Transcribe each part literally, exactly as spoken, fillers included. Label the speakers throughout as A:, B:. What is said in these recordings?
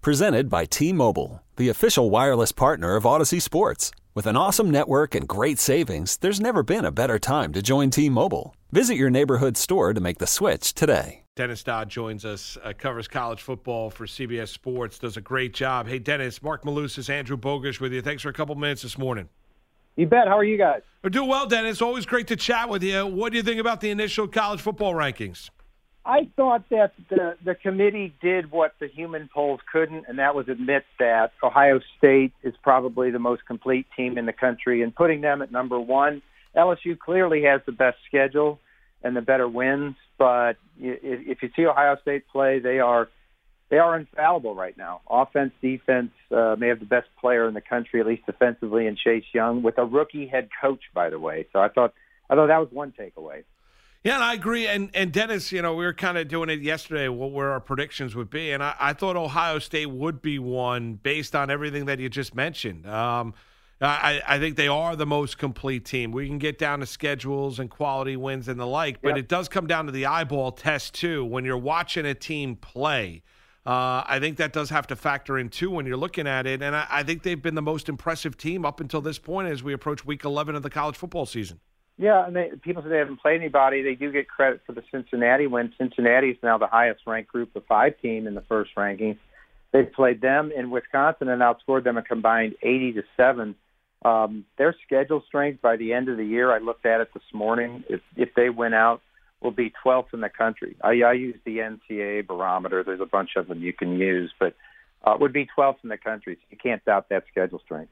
A: Presented by T-Mobile, the official wireless partner of Odyssey Sports. With an awesome network and great savings, there's never been a better time to join T-Mobile. Visit your neighborhood store to make the switch today.
B: Dennis Dodd joins us, uh, covers college football for C B S Sports, does a great job. Hey, Dennis, Mark Malusis, Andrew Bogusch with you. Thanks for a couple minutes this morning.
C: You bet. How are you guys?
B: We're doing well, Dennis. Always great to chat with you. What do you think about the initial college football rankings?
C: I thought that the, the committee did what the human polls couldn't, and that was admit that Ohio State is probably the most complete team in the country, and putting them at number one. L S U clearly has the best schedule and the better wins, but if you see Ohio State play, they are they are infallible right now. Offense, defense, uh, may have the best player in the country, at least defensively, in Chase Young, with a rookie head coach, by the way. So I thought I thought that was one takeaway.
B: Yeah, and I agree. And, and Dennis, you know, we were kind of doing it yesterday, what where our predictions would be. And I, I thought Ohio State would be one based on everything that you just mentioned. Um, I, I think they are the most complete team. We can get down to schedules and quality wins and the like, but yep. It does come down to the eyeball test, too. When you're watching a team play, uh, I think that does have to factor in, too, when you're looking at it. And I, I think they've been the most impressive team up until this point as we approach week eleven of the college football season.
C: Yeah, and they, people say they haven't played anybody. They do get credit for the Cincinnati win. Cincinnati is now the highest-ranked group of five team in the first rankings. They've played them in Wisconsin and outscored them a combined eighty to seven. Um, their schedule strength by the end of the year, I looked at it this morning, if, if they win out, will be twelfth in the country. I, I use the N C double A barometer. There's a bunch of them you can use, but uh, would be twelfth in the country. So you can't doubt that schedule strength.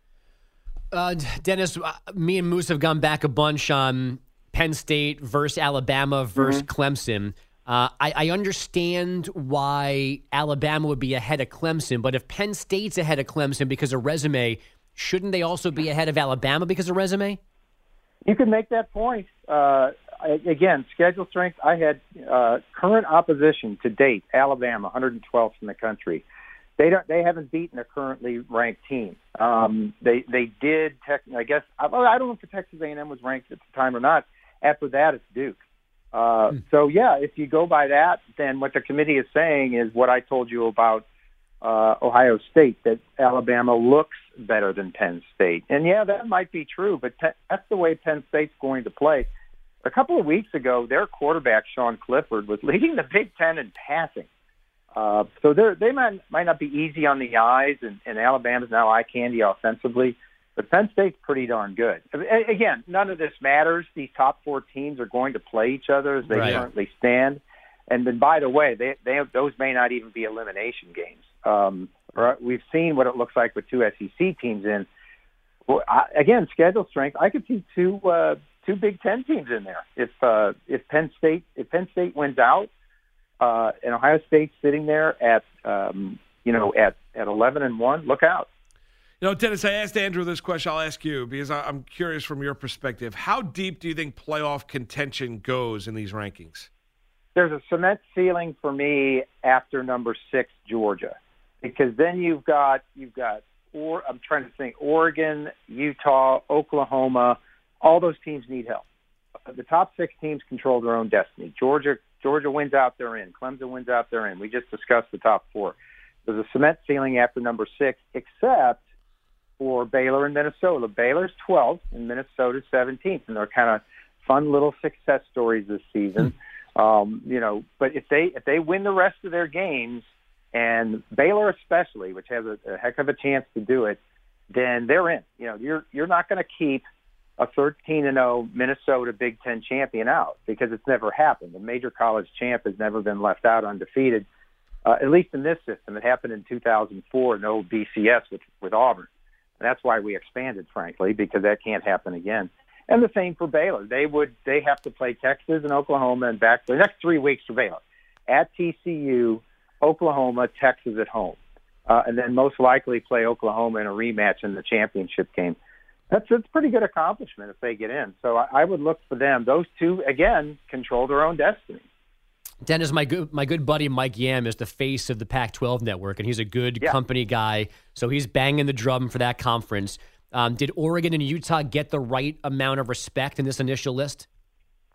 D: Uh, Dennis, me and Moose have gone back a bunch on Penn State versus Alabama versus mm-hmm. Clemson. Uh, I, I understand why Alabama would be ahead of Clemson, but if Penn State's ahead of Clemson because of resume, shouldn't they also be ahead of Alabama because of resume?
C: You can make that point. Uh, I, again, schedule strength, I had uh, current opposition to date, Alabama, one hundred twelfth in the country. They don't. They haven't beaten a currently ranked team. Um, they they did. Tech, I guess I, I don't know if Texas A and M was ranked at the time or not. After that, it's Duke. Uh, hmm. So yeah, if you go by that, then what the committee is saying is what I told you about uh, Ohio State, that Alabama looks better than Penn State. And yeah, that might be true, but te- that's the way Penn State's going to play. A couple of weeks ago, their quarterback Sean Clifford was leading the Big Ten in passing. Uh, so they might might not be easy on the eyes, and, and Alabama's now eye candy offensively, but Penn State's pretty darn good. Again, none of this matters. These top four teams are going to play each other as they right. currently stand. And then, by the way, they, they those may not even be elimination games. Um, we've seen what it looks like with two S E C teams in. Well, I, again, schedule strength. I could see two uh, two Big Ten teams in there if uh, if Penn State if Penn State wins out. Uh, and Ohio State's sitting there at, um, you know, at, at eleven and one. Look out.
B: You know, Dennis, I asked Andrew this question. I'll ask you because I'm curious from your perspective. How deep do you think playoff contention goes in these rankings?
C: There's a cement ceiling for me after number six, Georgia, because then you've got you've got or I'm trying to think Oregon, Utah, Oklahoma. All those teams need help. The top six teams control their own destiny. Georgia. Georgia wins out, they're in. Clemson wins out, they're in. We just discussed the top four. There's a cement ceiling after number six, except for Baylor and Minnesota. Baylor's twelfth and Minnesota's seventeenth, and they're kind of fun little success stories this season. um, you know, but if they if they win the rest of their games, and Baylor especially, which has a, a heck of a chance to do it, then they're in. You know, you're you're not going to keep a thirteen and oh Minnesota Big Ten champion out because it's never happened. A major college champ has never been left out undefeated, uh, at least in this system. It happened in two thousand four in the old B C S with, with Auburn. And that's why we expanded, frankly, because that can't happen again. And the same for Baylor. They would they have to play Texas and Oklahoma and back the next three weeks for Baylor. At T C U, Oklahoma, Texas at home. Uh, and then most likely play Oklahoma in a rematch in the championship game. That's, that's a pretty good accomplishment if they get in. So I, I would look for them. Those two, again, control their own destiny.
D: Dennis, my good my good buddy Mike Yam is the face of the Pac twelve network, and he's a good yeah. company guy. So he's banging the drum for that conference. Um, did Oregon and Utah get the right amount of respect in this initial list?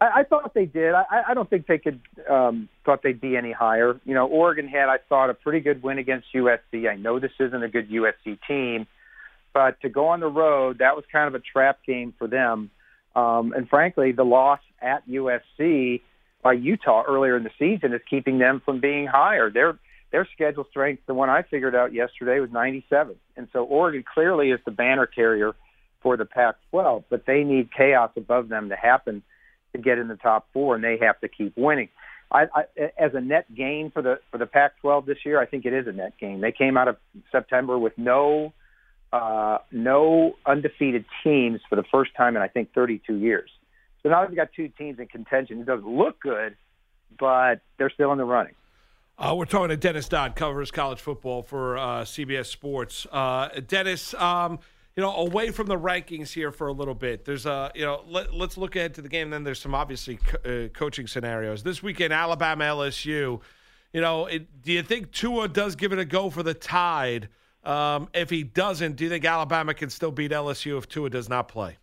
C: I, I thought they did. I, I don't think they could um, thought they'd be any higher. You know, Oregon had, I thought, a pretty good win against U S C. I know this isn't a good U S C team, but to go on the road, that was kind of a trap game for them. Um, and frankly, the loss at U S C by Utah earlier in the season is keeping them from being higher. Their their schedule strength, the one I figured out yesterday, was ninety-seven. And so Oregon clearly is the banner carrier for the Pac twelve, but they need chaos above them to happen to get in the top four, and they have to keep winning. I, I, as a net gain for the for the Pac twelve this year, I think it is a net gain. They came out of September with no uh, no undefeated teams for the first time in, I think, thirty-two years. So now they've got two teams in contention. It doesn't look good, but they're still in the running.
B: Uh, we're talking to Dennis Dodd, covers college football for uh, C B S Sports. Uh, Dennis, um, you know, away from the rankings here for a little bit, there's a, you know, let, let's look ahead to the game. Then there's some obviously co- uh, coaching scenarios. This weekend, Alabama, L S U. You know, it, do you think Tua does give it a go for the Tide? Um, if he doesn't, do you think Alabama can still beat L S U if Tua does not play?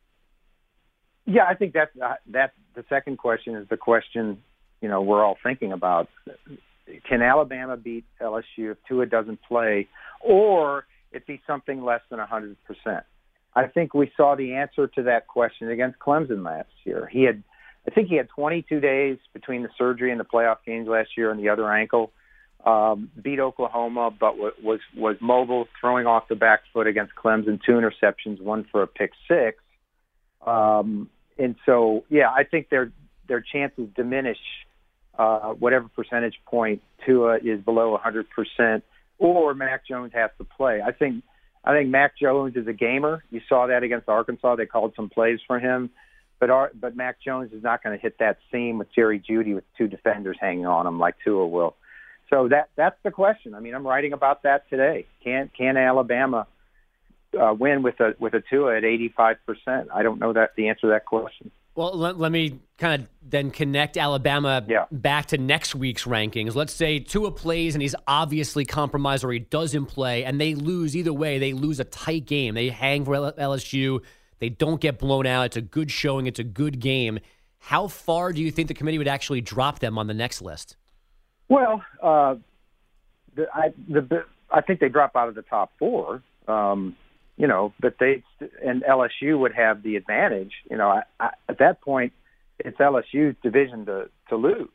C: Yeah, I think that's uh, that. The second question is the question, you know, we're all thinking about. Can Alabama beat L S U if Tua doesn't play, or it be something less than one hundred percent? I think we saw the answer to that question against Clemson last year. He had, I think he had twenty-two days between the surgery and the playoff games last year on the other ankle. Um, beat Oklahoma, but was was mobile, throwing off the back foot against Clemson, two interceptions, one for a pick six. Um, and so, yeah, I think their their chances diminish uh, whatever percentage point Tua is below one hundred percent, or Mac Jones has to play. I think I think Mac Jones is a gamer. You saw that against Arkansas. They called some plays for him. But our, but Mac Jones is not going to hit that seam with Jerry Jeudy with two defenders hanging on him like Tua will. So that that's the question. I mean, I'm writing about that today. Can can Alabama uh, win with a with a Tua at eighty-five percent? I don't know that the answer to that question.
D: Well, let, let me kind of then connect Alabama
C: yeah. back
D: to next week's rankings. Let's say Tua plays and he's obviously compromised, or he doesn't play, and they lose either way. They lose a tight game. They hang for L S U. They don't get blown out. It's a good showing. It's a good game. How far do you think the committee would actually drop them on the next list?
C: Well, uh, the, I, the, I think they drop out of the top four, um, you know, but they and L S U would have the advantage. You know, I, I, at that point, it's L S U's division to to lose.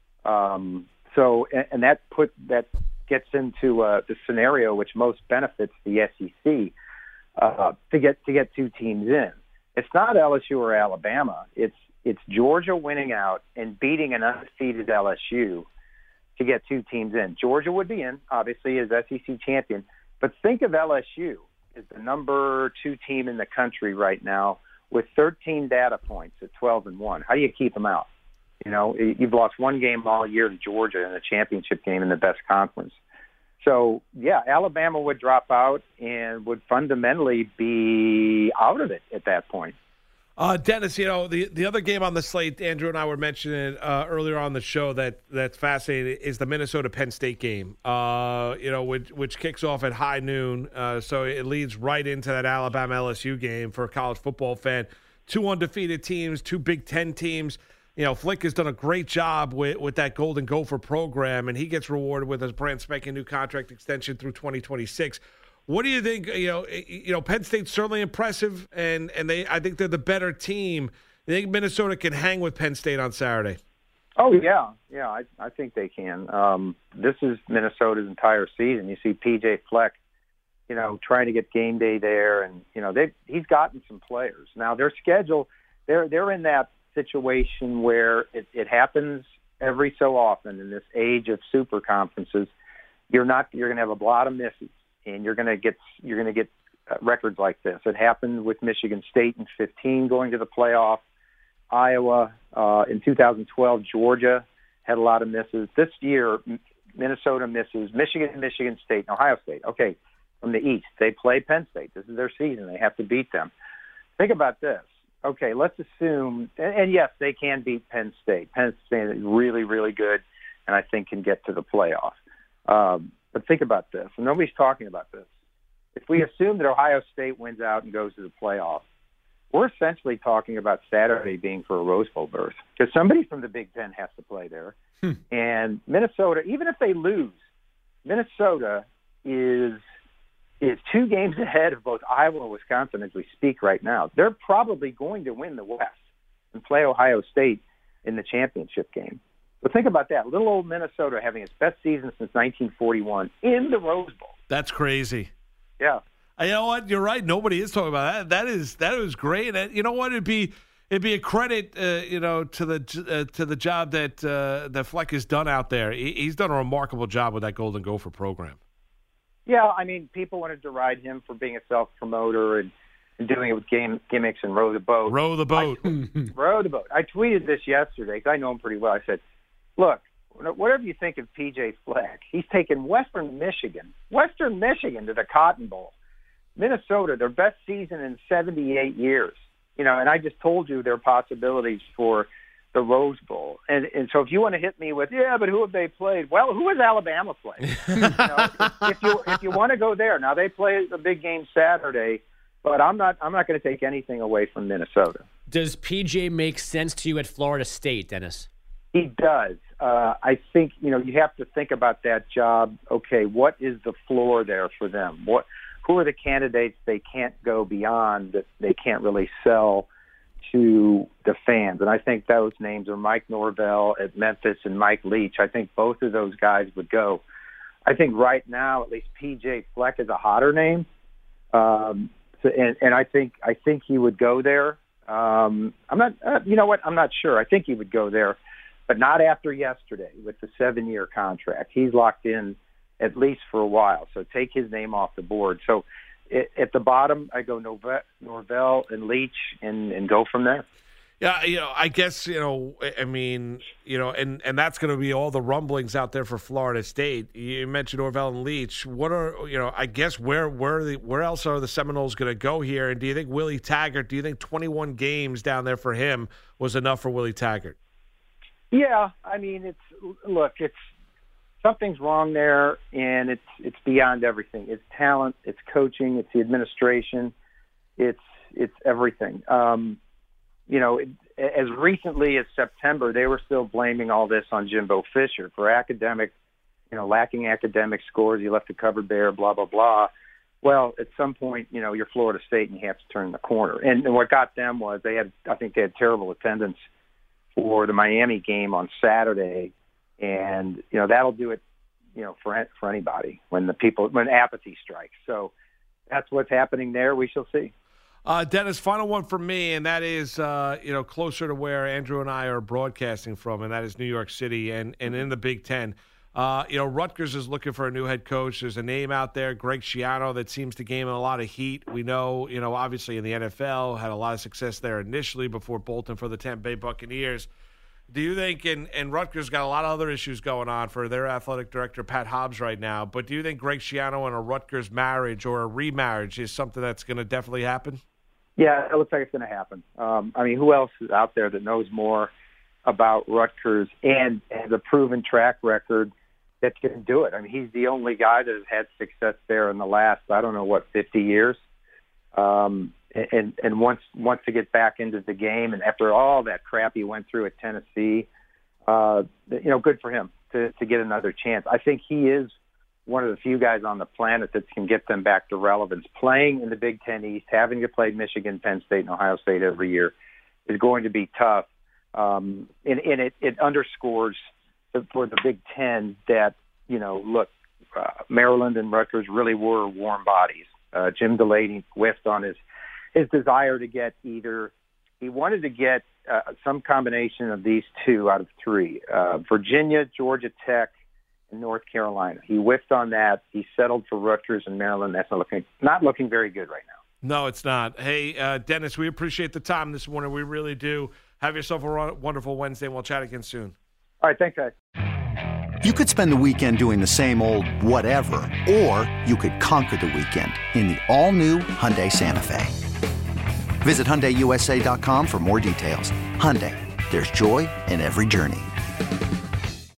C: Um, so, and, and that put that gets into uh, the scenario which most benefits the S E C uh, to get to get two teams in. It's not L S U or Alabama. It's it's Georgia winning out and beating an undefeated L S U to get two teams in. Georgia would be in, obviously, as S E C champion. But think of L S U as the number two team in the country right now with thirteen data points at twelve and one. How do you keep them out? You know, you've lost one game all year to Georgia in a championship game in the best conference. So, yeah, Alabama would drop out and would fundamentally be out of it at that point.
B: Uh, Dennis, you know, the, the other game on the slate, Andrew and I were mentioning uh, earlier on the show that that's fascinating, is the Minnesota-Penn State game, uh, you know, which, which kicks off at high noon. Uh, so it leads right into that Alabama-L S U game for a college football fan. Two undefeated teams, two Big Ten teams. You know, Flick has done a great job with, with that Golden Gopher program, and he gets rewarded with a brand spanking new contract extension through twenty twenty-six. What do you think? You know, you know, Penn State's certainly impressive, and, and they I think they're the better team. You think Minnesota can hang with Penn State on Saturday?
C: Oh yeah, yeah, I I think they can. Um, this is Minnesota's entire season. You see P J Fleck, you know, trying to get game day there, and you know they he's gotten some players. Now their schedule, they're they're in that situation where it, it happens every so often in this age of super conferences. You're not you're going to have a lot of misses. And you're going to get you're going to get uh, records like this. It happened with Michigan State in fifteen going to the playoff. Iowa uh, in two thousand twelve, Georgia had a lot of misses. This year, Minnesota misses Michigan, Michigan State, and Ohio State. Okay, from the East, they play Penn State. This is their season. They have to beat them. Think about this. Okay, let's assume, and, and yes, they can beat Penn State. Penn State is really, really good, and I think can get to the playoff. Um, But think about this, and nobody's talking about this. If we assume that Ohio State wins out and goes to the playoff, we're essentially talking about Saturday being for a Rose Bowl berth because somebody from the Big Ten has to play there. Hmm. And Minnesota, even if they lose, Minnesota is is two games ahead of both Iowa and Wisconsin as we speak right now. They're probably going to win the West and play Ohio State in the championship game. But think about that. Little old Minnesota having its best season since nineteen forty-one in the Rose Bowl.
B: That's crazy.
C: Yeah.
B: You know what? You're right. Nobody is talking about that. That is that is great. And you know what? It'd be it'd be a credit, uh, you know, to the uh, to the job that uh, that Fleck has done out there. He, he's done a remarkable job with that Golden Gopher program.
C: Yeah, I mean, people want to deride him for being a self-promoter and, and doing it with game, gimmicks and row the boat.
B: Row the boat.
C: I, row the boat. I tweeted this yesterday because I know him pretty well. I said, look, whatever you think of P J Fleck, he's taken Western Michigan, Western Michigan to the Cotton Bowl. Minnesota, their best season in seventy-eight years. You know, and I just told you their possibilities for the Rose Bowl. And and so if you want to hit me with, yeah, but who have they played? Well, who has Alabama played? you know, if you if you want to go there, now they play a big game Saturday, but I'm not I'm not going to take anything away from Minnesota.
D: Does P J make sense to you at Florida State, Dennis?
C: He does. Uh, I think, you know, you have to think about that job. Okay, what is the floor there for them? What Who are the candidates they can't go beyond, that they can't really sell to the fans? And I think those names are Mike Norvell at Memphis and Mike Leach. I think both of those guys would go. I think right now, at least P J Fleck is a hotter name. Um, so, and, and I think I think he would go there. Um, I'm not, uh, you know what? I'm not sure. I think he would go there, but not after yesterday with the seven-year contract. He's locked in at least for a while. So take his name off the board. So it, at the bottom, I go Norvell and Leach and, and go from there.
B: Yeah, you know, I guess, you know, I mean, you know, and, and that's going to be all the rumblings out there for Florida State. You mentioned Norvell and Leach. What are, you know, I guess where where are the, where else are the Seminoles going to go here? And do you think Willie Taggart, do you think twenty-one games down there for him was enough for Willie Taggart?
C: Yeah, I mean, it's, look, it's, something's wrong there, and it's it's beyond everything. It's talent, it's coaching, it's the administration, it's it's everything. Um, you know, it, as recently as September, they were still blaming all this on Jimbo Fisher for academic, you know, lacking academic scores. He left the cupboard bare, blah blah blah. Well, at some point, you know, you're Florida State, and you have to turn the corner. And, and what got them was they had, I think, they had terrible attendance for the Miami game on Saturday. And, you know, that'll do it, you know, for for anybody when the people, when apathy strikes. So that's what's happening there. We shall see.
B: Uh, Dennis, final one for me, and that is, uh, you know, closer to where Andrew and I are broadcasting from, and that is New York City and, and in the Big Ten. Uh, you know, Rutgers is looking for a new head coach. There's a name out there, Greg Schiano, that seems to gain a lot of heat. We know, you know, obviously in the N F L, had a lot of success there initially before bolting for the Tampa Bay Buccaneers. Do you think, and, and Rutgers got a lot of other issues going on for their athletic director, Pat Hobbs, right now, but do you think Greg Schiano and a Rutgers marriage or a remarriage is something that's going to definitely happen?
C: Yeah, it looks like it's going to happen. Um, I mean, who else is out there that knows more about Rutgers and has a proven track record that can do it? I mean, he's the only guy that has had success there in the last, I don't know, what, fifty years? Um And and wants wants to get back into the game, and after all that crap he went through at Tennessee, uh, you know, good for him to to get another chance. I think he is one of the few guys on the planet that can get them back to relevance. Playing in the Big Ten East, having to play Michigan, Penn State, and Ohio State every year is going to be tough, um, and, and it, it underscores the, for the Big Ten that, you know, look, uh, Maryland and Rutgers really were warm bodies. Uh, Jim Delaney whiffed on his his desire to get either, he wanted to get uh, some combination of these two out of three, uh, Virginia, Georgia Tech, and North Carolina. He whiffed on that. He settled for Rutgers and Maryland. That's not looking, not looking very good right now.
B: No, it's not. Hey, uh, Dennis, we appreciate the time this morning. We really do. Have yourself a wonderful Wednesday, and we'll chat again soon.
C: All right, thanks, guys.
E: You could spend the weekend doing the same old whatever, or you could conquer the weekend in the all-new Hyundai Santa Fe. Visit Hyundai U S A dot com for more details. Hyundai, there's joy in every journey.